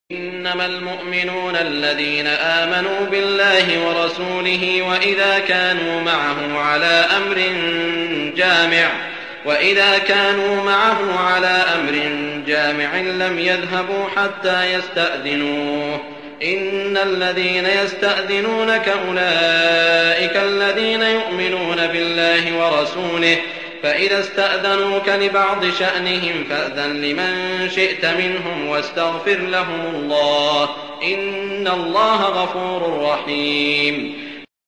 إنما المؤمنون الذين آمنوا بالله ورسوله وإذا كانوا معه على أمر جامع لم يذهبوا حتى يستأذنوه. إن الذين يستأذنونك أولئك الذين يؤمنون بالله ورسوله، فإذا استأذنوك لبعض شأنهم فأذن لمن شئت منهم واستغفر لهم الله، إن الله غفور رحيم.